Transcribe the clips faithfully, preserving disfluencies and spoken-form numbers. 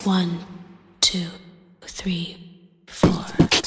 One, two, three, four.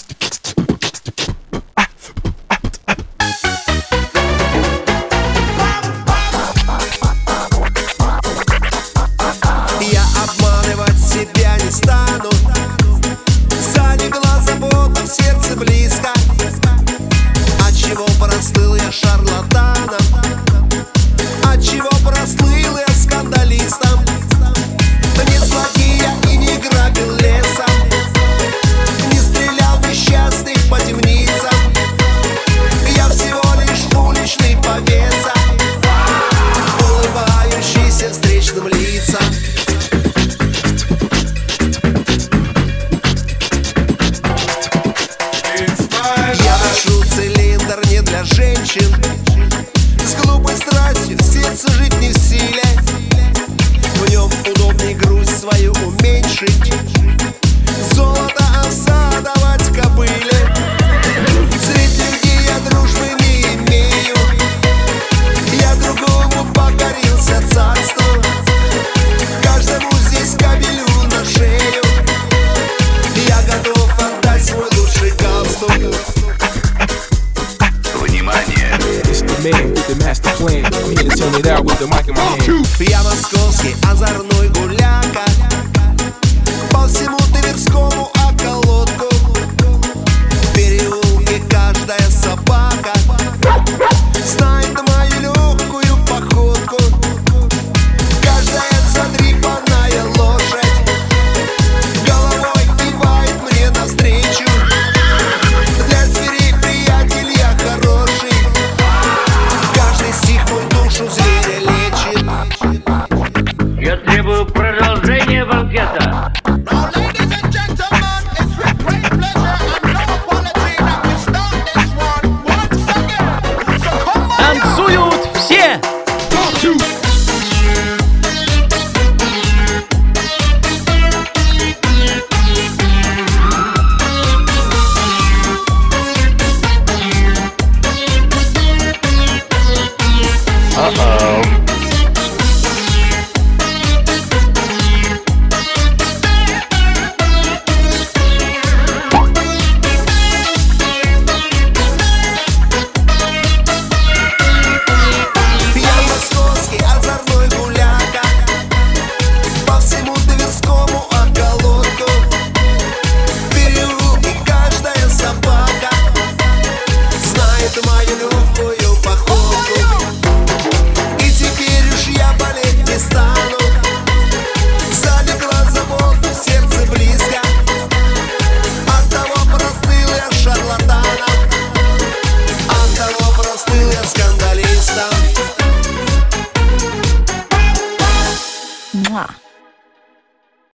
Я обманывать себя не стану. Залегла забота в сердце близко. Отчего простыл я шарлатаном? Отчего прослыл я скандалистом? Не злодея и не грабил лесом, не стрелял несчастных по темницам. Я всего лишь уличный повеса, улыбающийся встречным лицам. Я ношу цилиндр не для женщин, с глупой страстью в сердце жить не в силе. В нем удобней грусть свою уменьшить, золото овса давать кобыле. Среди людей я дружбы не имею, я другому покорился царству. Каждому здесь кабелю на шею, я готов отдать свой лучший галстук. Я московский озорной гуляка, по всему Тверскому околотку. В переулке каждая собака знает мою легкую походку. Каждая задрипанная лошадь головой кивает мне навстречу. Для зверей приятель я хороший, каждый стих мой душу зверя лечит. Я требую продолжения банкета. Танцуют все! Я московский озорной гуляка, по всему Тверскому околотку. В переулке каждая собака знает мою легкую походку. И теперь уж я болеть не стану. Залегла забота в сердце близко. Оттого простыл я шарлатаном, оттого простыл я скандалистом. Mwah.